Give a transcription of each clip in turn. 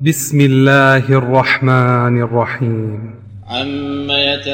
بسم الله الرحمن الرحيم. عم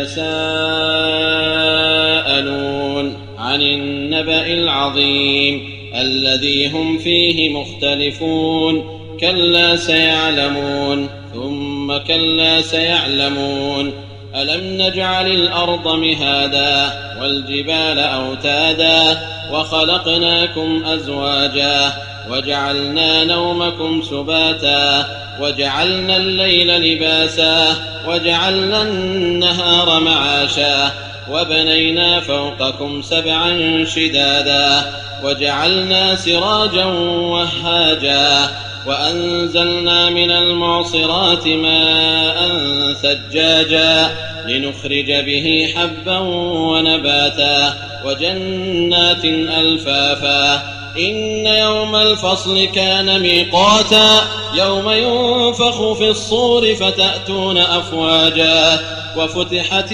يتساءلون عن النبأ العظيم الذي هم فيه مختلفون كلا سيعلمون ثم كلا سيعلمون ألم نجعل الأرض مهادا والجبال أوتادا وخلقناكم أزواجا وجعلنا نومكم سباتا وجعلنا الليل لباسا وجعلنا النهار معاشا وبنينا فوقكم سبعا شدادا وجعلنا سراجا وهاجا وأنزلنا من المعصرات ماء ثجاجا لنخرج به حبا ونباتا وجنات ألفافا إن يوم الفصل كان ميقاتا يوم ينفخ في الصور فتأتون أفواجا وفتحت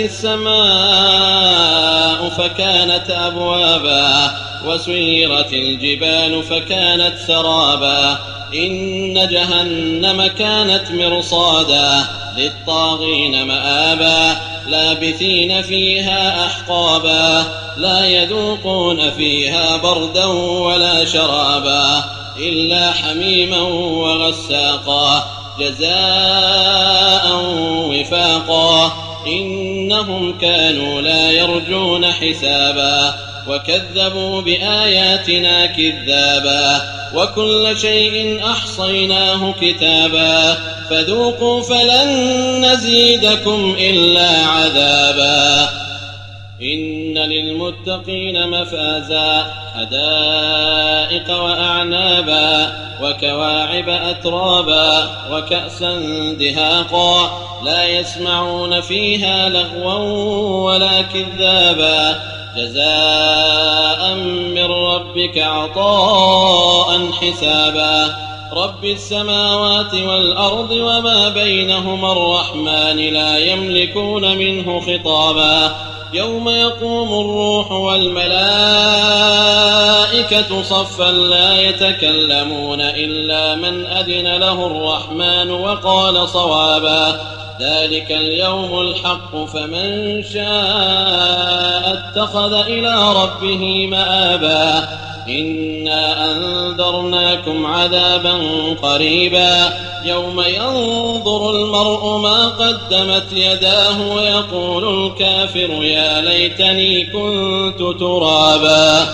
السماء فكانت أبوابا وسيرت الجبال فكانت سرابا إن جهنم كانت مرصادا للطاغين مآبا لابثين فيها أحقابا لا يذوقون فيها بردا ولا شرابا إلا حميما وغساقا جزاء وفاقا إنهم كانوا لا يرجون حسابا وكذبوا بآياتنا كذابا وكل شيء أحصيناه كتابا فذوقوا فلن نزيدكم إلا عذابا إن للمتقين مفازا حدائق وأعنابا وكواعب أترابا وكأسا دهاقا لا يسمعون فيها لغوا ولا كذابا جزاء من ربك عطاء حسابا رب السماوات والأرض وما بينهما الرحمن لا يملكون منه خطابا يوم يقوم الروح والملائكة صفا لا يتكلمون إلا من أذن له الرحمن وقال صوابا ذلك اليوم الحق فمن شاء اتخذ إلى ربه مآبا إنا أنذرناكم عذابا قريبا يوم ينظر المرء ما قدمت يداه ويقول الكافر يا ليتني كنت ترابا.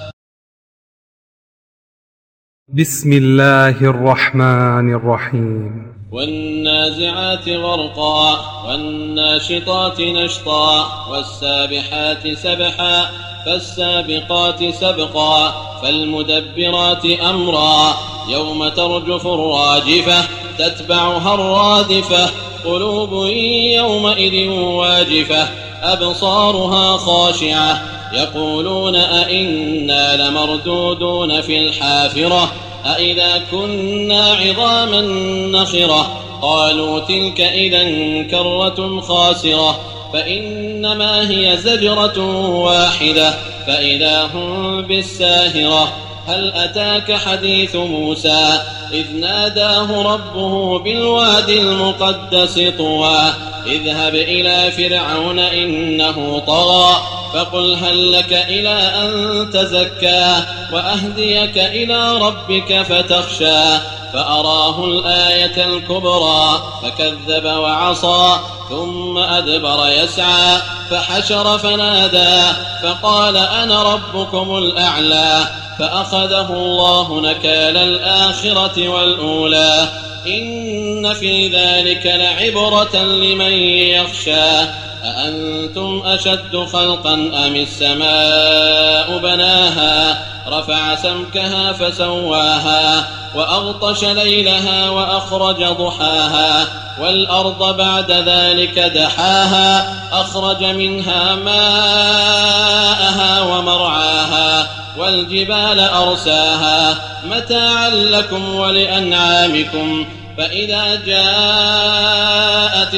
بسم الله الرحمن الرحيم. والنازعات غرقا والناشطات نشطا والسابحات سبحا فالسابقات سبقا فالمدبرات أمرا يوم ترجف الراجفة تتبعها الرادفة قلوب يومئذ واجفة أبصارها خاشعة يقولون أئنا لمردودون في الحافرة أئذا كنا عظاما نخرة قالوا تلك إذا كرة خاسرة فإنما هي زجرة واحدة فإذا هم بالساهرة هل أتاك حديث موسى إذ ناداه ربه بالوادي المقدس طوى اذهب إلى فرعون إنه طغى فقل هل لك إلى أن تزكى وأهديك إلى ربك فتخشى فأراه الآية الكبرى فكذب وعصى ثم أدبر يسعى فحشر فنادى فقال أنا ربكم الأعلى فأخذه الله نكال الآخرة والأولى إن في ذلك لعبرة لمن يخشى أأنتم أشد خلقا أم السماء بناها رفع سمكها فسواها وأغطش ليلها وأخرج ضحاها والأرض بعد ذلك دحاها أخرج منها ماءها ومرعاها والجبال أرساها متاعا لكم ولأنعامكم فإذا جاءت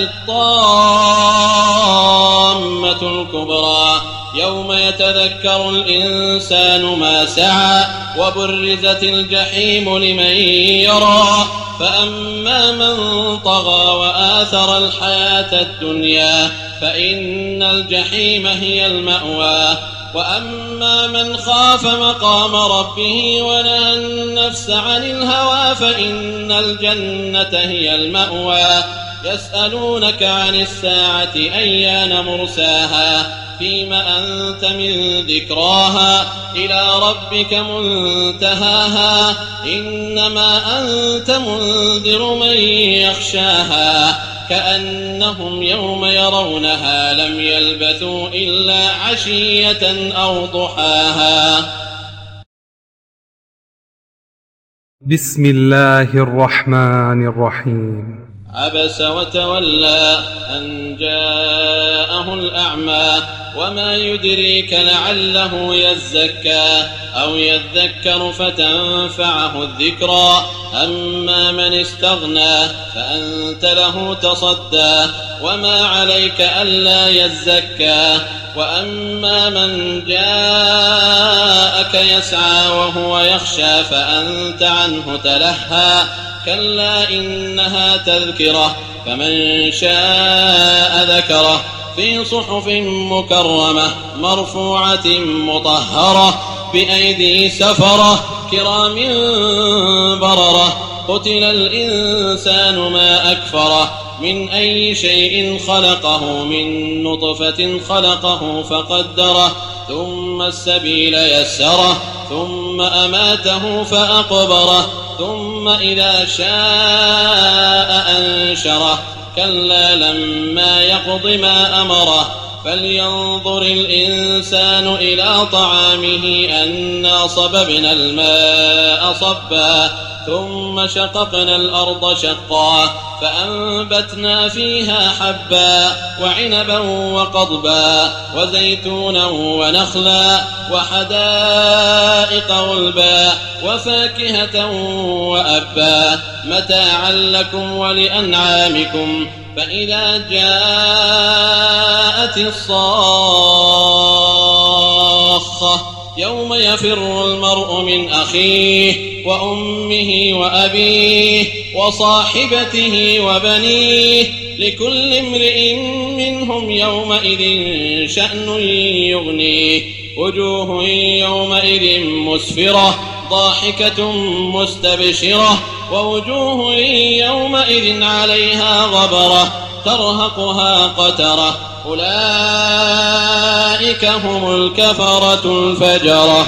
الطامة الكبرى يوم يتذكر الإنسان ما سعى وبرزت الجحيم لمن يرى فأما من طغى وآثر الحياة الدنيا فإن الجحيم هي المأوى وأما من خاف مقام ربه ونهى النفس عن الهوى فإن الجنة هي المأوى يسألونك عن الساعة أيان مرساها فيم أنت من ذكراها إلى ربك منتهاها إنما أنت منذر من يخشاها كأنهم يوم يرونها لم يلبثوا إلا عشية أو ضحاها. بسم الله الرحمن الرحيم. عبس وتولى أن جاءه الأعمى وما يدريك لعله يزكى أو يذكر فتنفعه الذكرى أما من استغنى فأنت له تصدى وما عليك ألا يزكى وأما من جاءك يسعى وهو يخشى فأنت عنه تلهى كلا إنها تذكرة فمن شاء ذكره في صحف مكرمة مرفوعة مطهرة بأيدي سفرة كرام بررة قتل الإنسان ما أكفره من أي شيء خلقه من نطفة خلقه فقدره ثم السبيل يسره ثم أماته فأقبره ثم إذا شاء أنشره كلا لما يقض ما أمره فلينظر الإنسان إلى طعامه أنا صببنا الماء صبا ثم شققنا الأرض شقا فأنبتنا فيها حبا وعنبا وقضبا وزيتونا ونخلا وحدائق غلبا وفاكهة وأبا متاعا لكم ولأنعامكم فإذا جاءت الصاخة يوم يفر المرء من أخيه وأمه وأبيه وصاحبته وبنيه لكل امرئ منهم يومئذ شأن يغنيه وجوه يومئذ مسفرة ضاحكة مستبشرة ووجوه يومئذ عليها غبرة ترهقها قترة أولئك هم الكفرة الفجرة.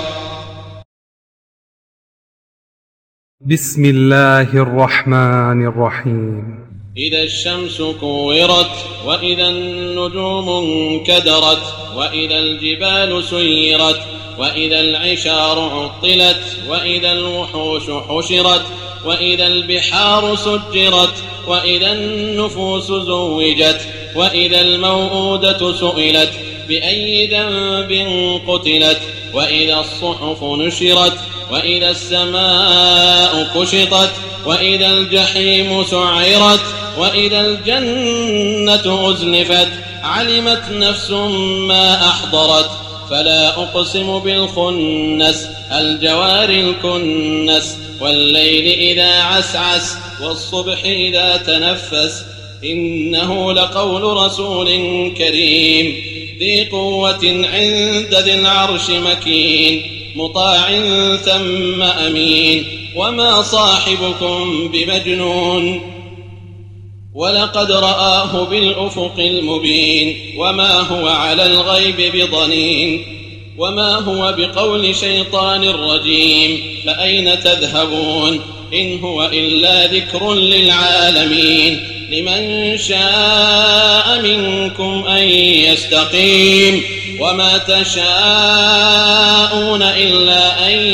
بسم الله الرحمن الرحيم. إذا الشمس كورت وإذا النجوم انكدرت وإذا الجبال سيرت وإذا العشار عطلت وإذا الوحوش حشرت وإذا البحار سجرت وإذا النفوس زوجت وإذا الموءودة سئلت بأي ذنب قتلت وإذا الصحف نشرت وإذا السماء كشطت وإذا الجحيم سعرت وإذا الجنة أزلفت علمت نفس ما أحضرت فلا أقسم بالخنس الجوار الكنس والليل إذا عسعس والصبح إذا تنفس إنه لقول رسول كريم ذي قوة عند ذي العرش مكين مطاع ثم أمين وما صاحبكم بمجنون ولقد رآه بالأفق المبين وما هو على الغيب بضنين وما هو بقول شيطان رجيم فأين تذهبون إن هو إلا ذكر للعالمين لمن شاء منكم أن يستقيم وما تشاءون إلا أن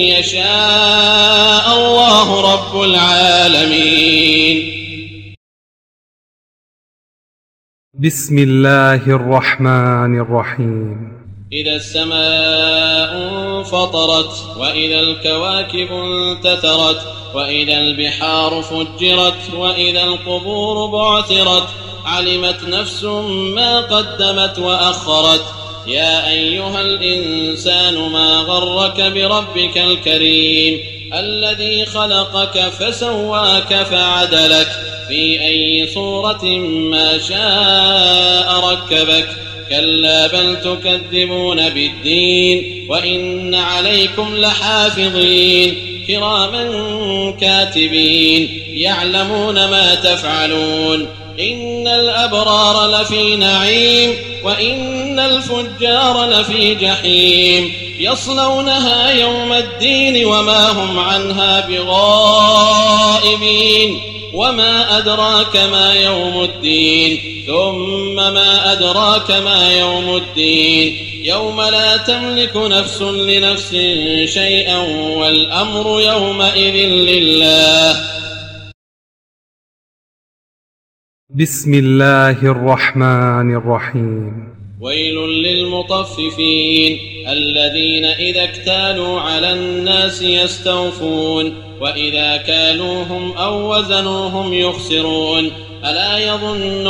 يشاء الله رب العالمين. بسم الله الرحمن الرحيم. إذا السماء انفطرت وإذا الكواكب انتثرت وإذا البحار فجرت وإذا القبور بعثرت علمت نفس ما قدمت وأخرت يا أيها الإنسان ما غرك بربك الكريم الذي خلقك فسواك فعدلك في أي صورة ما شاء ركبك كلا بل تكذبون بالدين وإن عليكم لحافظين كراما كاتبين يعلمون ما تفعلون إن الأبرار لفي نعيم وإن الفجار لفي جحيم يصلونها يوم الدين وما هم عنها بغائبين وما أدراك ما يوم الدين ثم ما أدراك ما يوم الدين يوم لا تملك نفس لنفس شيئا والأمر يومئذ لله. بسم الله الرحمن الرحيم. ويل للمطففين الذين إذا اكتالوا على الناس يستوفون وإذا كالوهم أو وزنوهم يخسرون ألا يظن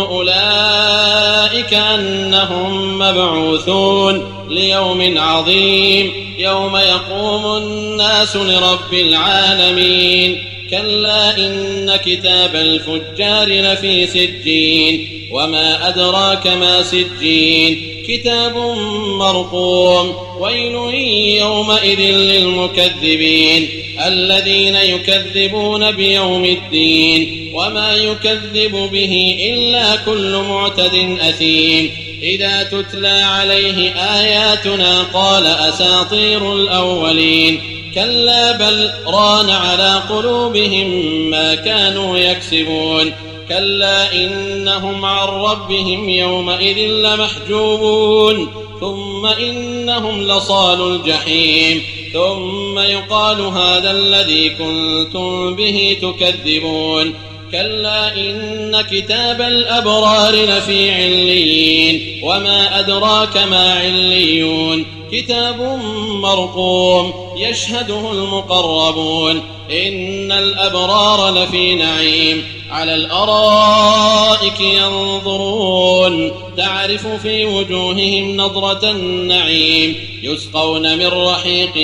أولئك أنهم مبعوثون ليوم عظيم يوم يقوم الناس لرب العالمين كلا إن كتاب الفجار لفي سجين وما أدراك ما سجين كتاب مرقوم ويل يومئذ للمكذبين الذين يكذبون بيوم الدين وما يكذب به إلا كل معتد أثيم إذا تتلى عليه آياتنا قال أساطير الأولين كلا بل ران على قلوبهم ما كانوا يكسبون كلا إنهم عن ربهم يومئذ لمحجوبون ثم إنهم لصالوا الجحيم ثم يقال هذا الذي كنتم به تكذبون كلا إن كتاب الأبرار لفي عليين وما أدراك ما عليون كتاب مرقوم يشهده المقربون إن الأبرار لفي نعيم على الأرائك ينظرون تعرف في وجوههم نضرة النعيم يسقون من رحيق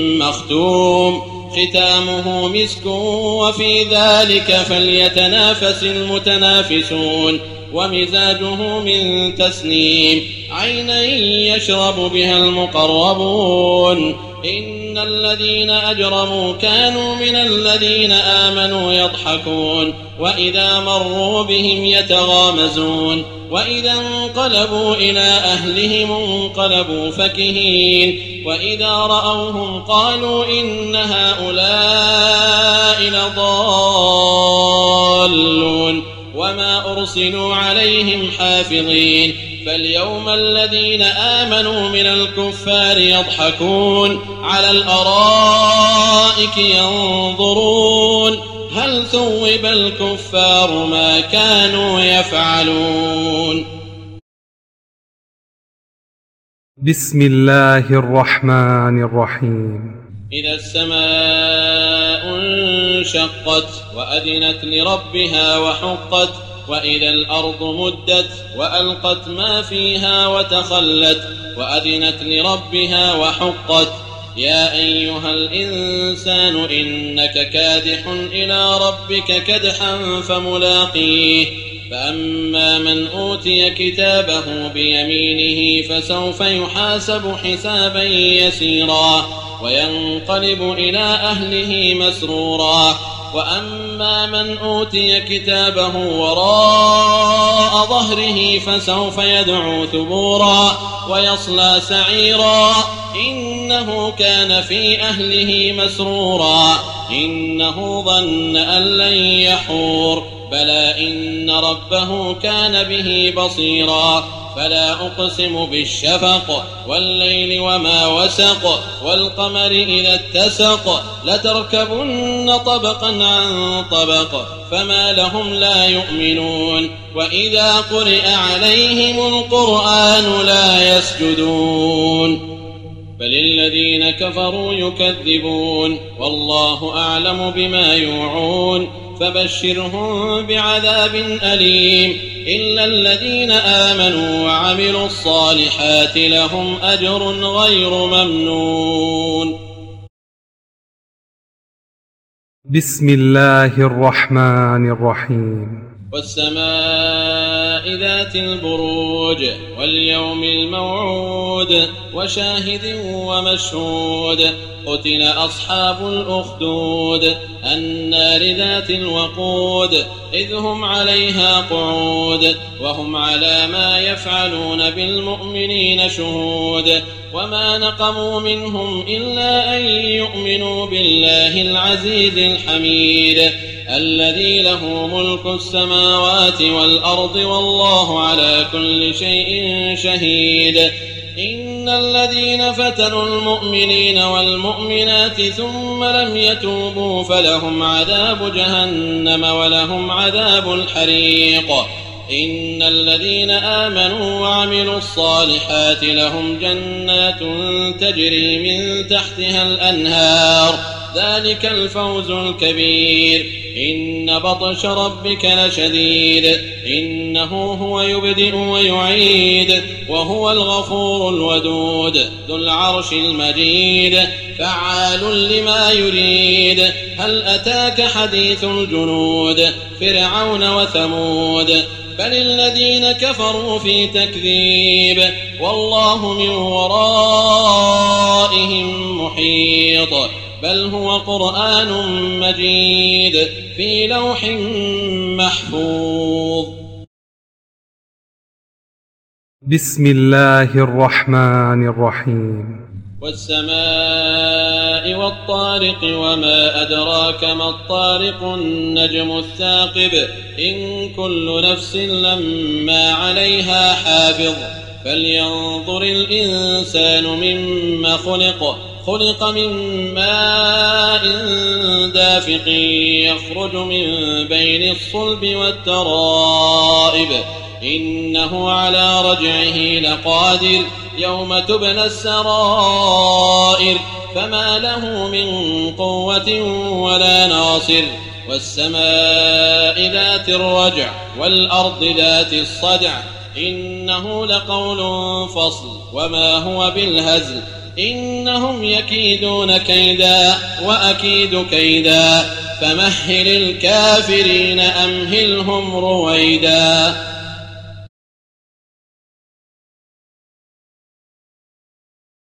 مختوم ختامه مسك وفي ذلك فليتنافس المتنافسون ومزاجه من تسنيم عينا يشرب بها المقربون إن الذين أجرموا كانوا من الذين آمنوا يضحكون وإذا مروا بهم يتغامزون وإذا انقلبوا إلى أهلهم انقلبوا فكهين وإذا رأوهم قالوا إن هؤلاء لضالون وما أرسلوا عليهم حافظين فاليوم الذين آمنوا من الكفار يضحكون على الأرائك ينظرون هل ثوب الكفار ما كانوا يفعلون. بسم الله الرحمن الرحيم. إذا السماء انشقت وأذنت لربها وحقت وإذا الأرض مدت وألقت ما فيها وتخلت وأذنت لربها وحقت يا أيها الإنسان إنك كادح إلى ربك كدحا فملاقيه فأما من أوتي كتابه بيمينه فسوف يحاسب حسابا يسيرا وينقلب إلى أهله مسرورا وأما من أوتي كتابه وراء ظهره فسوف يدعو ثبورا ويصلى سعيرا إنه كان في أهله مسرورا إنه ظن أن لن يحور بلى إن ربه كان به بصيرا فلا أقسم بالشفق والليل وما وسق والقمر إذا اتسق لتركبن طبقا عن طبق فما لهم لا يؤمنون وإذا قرئ عليهم القرآن لا يسجدون بل الذين كفروا يكذبون والله أعلم بما يوعون فبشرهم بعذاب أليم إلا الذين آمنوا وعملوا الصالحات لهم أجر غير ممنون. بسم الله الرحمن الرحيم. والسماء ذات البروج واليوم الموعود وشاهد ومشهود قتل أصحاب الأخدود النار ذات الوقود إذ هم عليها قعود وهم على ما يفعلون بالمؤمنين شهود وما نقموا منهم إلا أن يؤمنوا بالله العزيز الحميد الذي له ملك السماوات والأرض والله على كل شيء شهيد. إن الذين فتنوا المؤمنين والمؤمنات ثم لم يتوبوا فلهم عذاب جهنم ولهم عذاب الحريق. إن الذين آمنوا وعملوا الصالحات لهم جنات تجري من تحتها الأنهار ذلك الفوز الكبير. إن بطش ربك لشديد إنه هو يبدئ ويعيد وهو الغفور الودود ذو العرش المجيد فعال لما يريد. هل أتاك حديث الجنود فرعون وثمود بل الذين كفروا في تكذيب والله من ورائهم محيط بل هو قرآن مجيد في لوح محفوظ. بسم الله الرحمن الرحيم. والسماء والطارق وما أدراك ما الطارق النجم الثاقب إن كل نفس لما عليها حافظ. فلينظر الإنسان مما خلق من ماء دافق يخرج من بين الصلب والترائب إنه على رجعه لقادر يوم تبلى السرائر فما له من قوة ولا ناصر. والسماء ذات الرجع والأرض ذات الصدع إنه لقول فصل وما هو بالهزل. إنهم يكيدون كيدا وأكيد كيدا فمهل الكافرين أمهلهم رويدا.